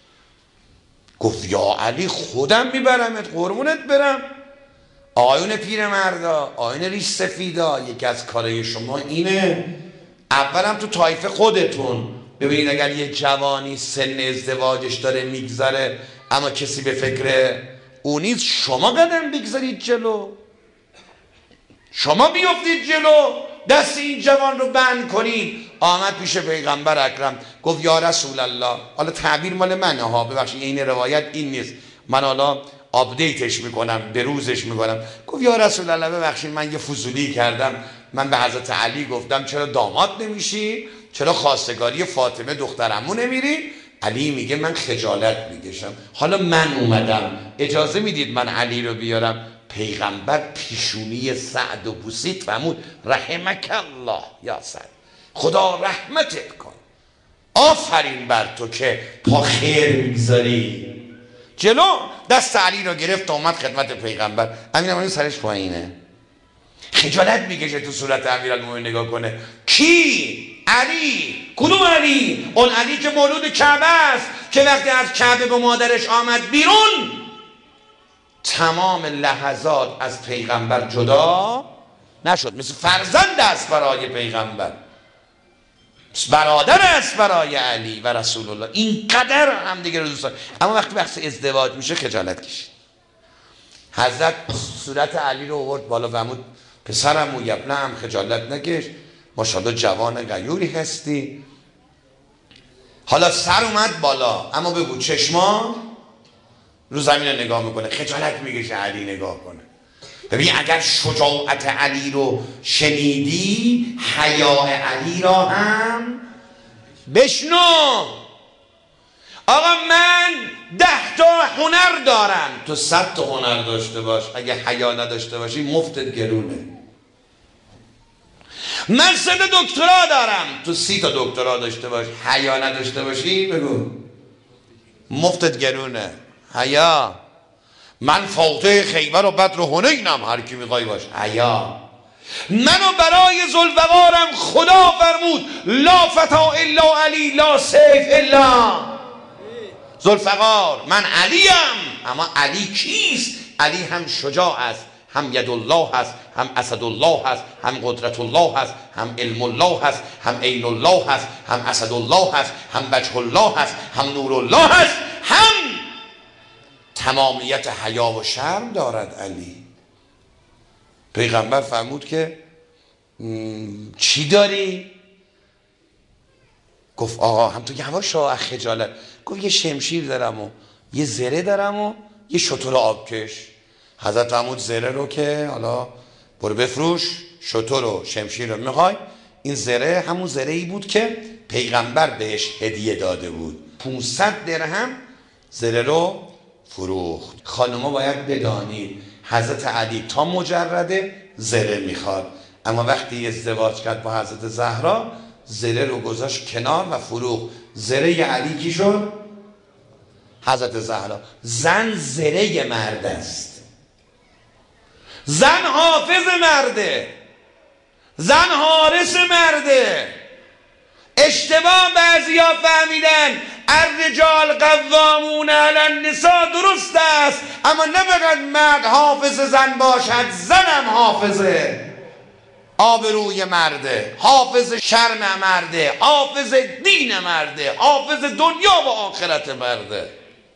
گفت یا علی خودم میبرمت قربونت برم. آیون پیر مردا، آیون ریش سفیدا، یکی از کارهای شما اینه اولم تو طایفه خودتون ببینید اگر یه جوانی سن ازدواجش داره میگذره اما کسی به فکر او نیست، شما قدم بگذارید جلو، شما بیفتید جلو، دست این جوان رو بند کنید. آمد پیش پیغمبر اکرم گفت یا رسول الله، حالا تعبیر مال منه ها، ببخشید این روایت این نیست، من حالا آپدیتش میکنم به روزش میکنم. گفت یا رسول الله ببخشید من یه فضولی کردم، من به حضرت علی گفتم چرا داماد نمیشی، چرا خواستگاری فاطمه دخترمو نمیری؟ علی میگه من خجالت میکشم. حالا من اومدم اجازه میدید من علی رو بیارم؟ پیغمبر پیشونی سعد و بوسید فرمود رحمک الله یا سعد، خدا رحمتت کن، آفرین بر تو که پا خیر میگذاری. جلو دست علی رو گرفت و اومد خدمت پیغمبر. امیرالمومنین سرش پایینه، خجالت میکشه تو صورت امیرالمومنین نگاه کنه. کی؟ علی. کدوم علی؟ اون علی که مولود کعبه است، که وقتی از کعبه به مادرش آمد بیرون تمام لحظات از پیغمبر جدا نشد، مثل فرزند است برای پیغمبر، برادر است برای علی و رسول الله، اینقدر هم دیگه رو دوست دارن. اما وقتی بحث ازدواج میشه خجالت کشید. حضرت صورت علی رو آورد بالا و فرمود پسرم و یبنه هم خجالت نکش، ماشاءالله جوان غیوری هستی. حالا سر اومد بالا، اما بگو چشما رو زمین نگاه میکنه، خجالت میکشه علی نگاه کنه. ببین اگر شجاعت علی رو شنیدی حیاء علی را هم بشنو. آقا من ده تا هنر دارم، تو صد تا هنر داشته باش، اگه حیا نداشته باشی مفتت گرونه. من سه تا دکترا دارم، تو سی تا دکترا داشته باش، حیا نداشته باشی بگو مفتت گرونه. حیا. من فاتح خیبر و بدر و حنینم، هر کی میخوای باش. حیا. منو برای ذوالفقارم خدا فرمود لا فتا الا علی لا سیف الا ذوالفقار. من علیم، اما علی کیست؟ علی هم شجاع است، هم ید الله هست، هم اسد الله هست، هم قدرت الله هست، هم علم الله هست، هم عین الله هست، هم اسد الله هست، هم وجه الله هست، هم نور الله هست، هم تمامیت حیا و شرم دارد علی. پیغمبر فرمود که چی داری؟ گفت آقا هم تو یواش از خجالت. گفت یه شمشیر دارم و یه زره دارم و یه شتر آبکش. حضرت فرمود زره رو که حالا برو بفروش، شتر و شمشیر رو میخوای؟ این زره همون زره ای بود که پیغمبر بهش هدیه داده بود. پانصد درهم زره رو فروخت. خانوما باید بدانید حضرت علی تا مجرده زره میخواد، اما وقتی ازدواج کرد با حضرت زهرا زره رو گذاشت کنار و فروخت. زره علی کی شد؟ حضرت زهرا. زن زره مرد است، زن حافظ مرده، زن حارس مرده. اشتباه بعضیا فهمیدن الرجال قوامون علی النساء، درست است، اما نه فقط مرد حافظ زن باشد، زنم حافظه آبروی مرده، حافظ شرم مرده، حافظ دین مرده، حافظ دنیا و آخرت مرده.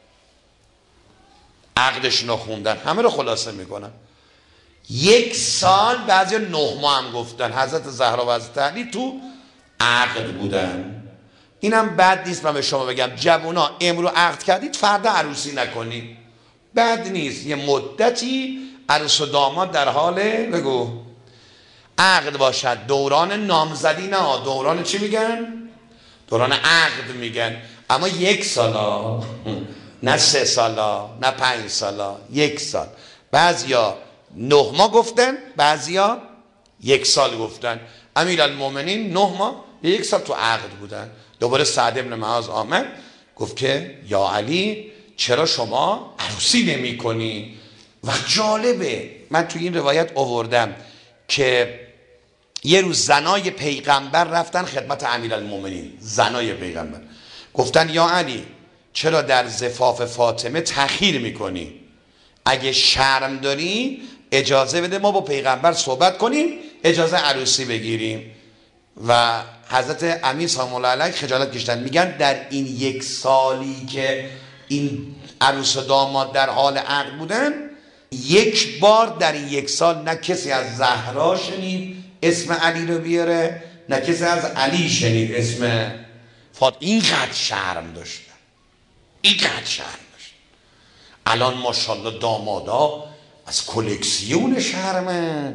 عقدش نخوندن، همه رو خلاصه میکنن. یک سال، بعضی نه ماه هم گفتن. حضرت زهرا و حضرت علی تو عقد بودن. اینم بد نیست من به شما بگم جوونا امرو عقد کردید فردا عروسی نکنید، بد نیست. یه مدتی عروس و داماد در حال بگو عقد باشد. دوران نامزدی نه، دوران چی میگن؟ دوران عقد میگن. اما یک سالا، نه سه سالا، نه پنج سالا، یک سال. بعضیا نه ماه گفتن، بعضیا یک سال گفتن. امیرالمومنین نه ماه یک سال تو عقد بودن. دوباره سعد بن معاذ آمد گفت که یا علی چرا شما عروسی نمی کنی؟ و جالبه من تو این روایت آوردم که یه روز زنای پیغمبر رفتن خدمت امیرالمومنین، زنای پیغمبر گفتن یا علی چرا در زفاف فاطمه تأخیر میکنی؟ اگه شرم داری اجازه بده ما با پیغمبر صحبت کنیم، اجازه عروسی بگیریم. و حضرت امیر سلام الله علیه خجالت کشیدن، میگن در این یک سالی که این عروس و داماد در حال عقد بودن، یک بار در این یک سال نه کسی از زهرا شنید اسم علی رو بیاره، نه کسی از علی شنید اسم فاطمه. اینقدر شرم داشتن، اینقدر شرم داشتن. الان ماشاءالله دامادا از کلکسیون شرمه،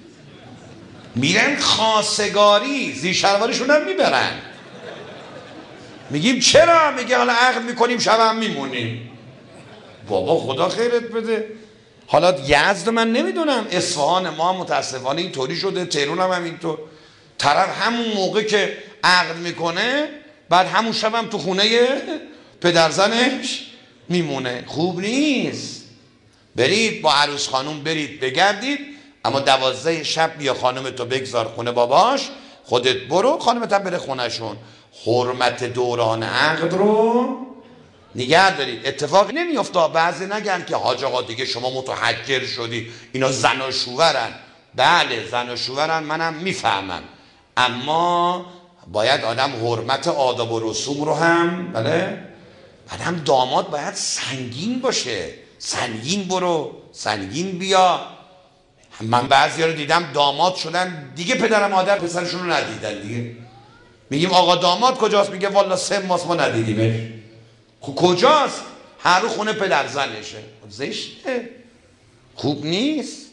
میرن خواستگاری زیر شلوارشون هم میبرن. میگیم چرا؟ میگه حالا عقد میکنیم شب هم میمونیم. بابا خدا خیرت بده. حالا یزد من نمیدونم، اصفهان ما متاسفانه اینطوری شده، تهران هم همینطور. طرف همون موقع که عقد میکنه بعد همون شب هم تو خونه پدرزنش میمونه. خوب نیست. برید با عروس خانوم برید بگردید، اما دوازده شب بیا خانمتو بگذار خونه باباش، خودت برو، خانمت هم بره خونهشون. حرمت دوران عقد رو نگه دارید. اتفاق نمیفته. بعضی نگن که حاج آقا دیگه شما متحجر شدی، اینا زن و شوورن. بله زن و شوورن، منم میفهمم، اما باید آدم حرمت آداب و رسوم رو هم، بله بعد هم داماد باید سنگین باشه. سنگین برو، سنگین بیا. من بعضی رو دیدم داماد شدن دیگه پدر مادر پسرشون رو ندیدن دیگه. میگیم آقا داماد کجاست؟ میگه والا سه ماه ما ندیدیمش. خب کجاست؟ هر رو خونه پدر زنشه. زشته، خوب نیست.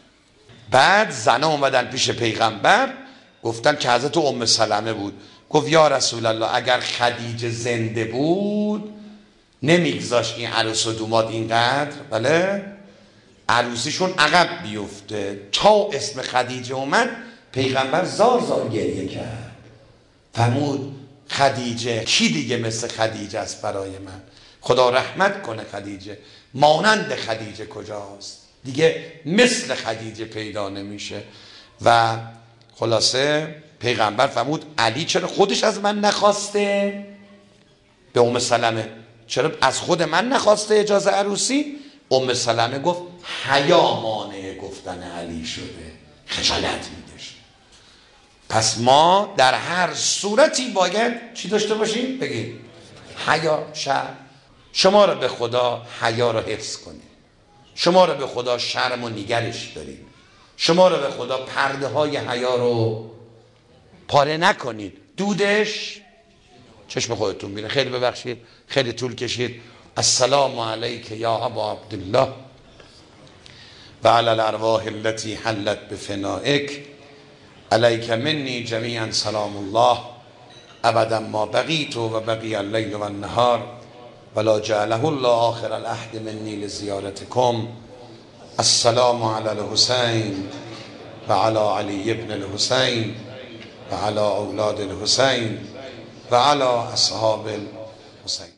بعد زنها اومدن پیش پیغمبر گفتن که حضرت ام سلمه بود، گفت یا رسول الله اگر خدیجه زنده بود نمیگذاشت این عروس و دوماد اینقدر بله عروسیشون عقب بیفته. تا اسم خدیجه اومد پیغمبر زار زار گریه کرد، فرمود خدیجه کی دیگه مثل خدیجه است برای من، خدا رحمت کنه خدیجه، مانند خدیجه کجاست، دیگه مثل خدیجه پیدا نمیشه. و خلاصه پیغمبر فرمود علی چرا خودش از من نخواسته؟ به ام سلمه چرا از خود من نخواسته اجازه عروسی؟ ام سلمه گفت حیا مانع گفتن علی شده، خجالت میکشه. پس ما در هر صورتی باید چی داشته باشیم؟ بگید حیا. شرم. شما را به خدا حیا را حفظ کنید، شما را به خدا شرم و نگرش دارید، شما را به خدا پرده های حیا رو پاره نکنید. دودش چشم خودتون میره. خیلی ببخشید خیلی طول کشید. السلام علیک یا ابا عبدالله و علی الارواح التي حلت بفنائک، علیک منی جمیعا سلام الله ابدا ما بقیت و بقی اللیل و النهار ولا جعله الله آخر العهد منی لزیارتکم. السلام علی الحسین و علی علی ابن الحسین و علی اولاد الحسین و علی اصحاب الحسین.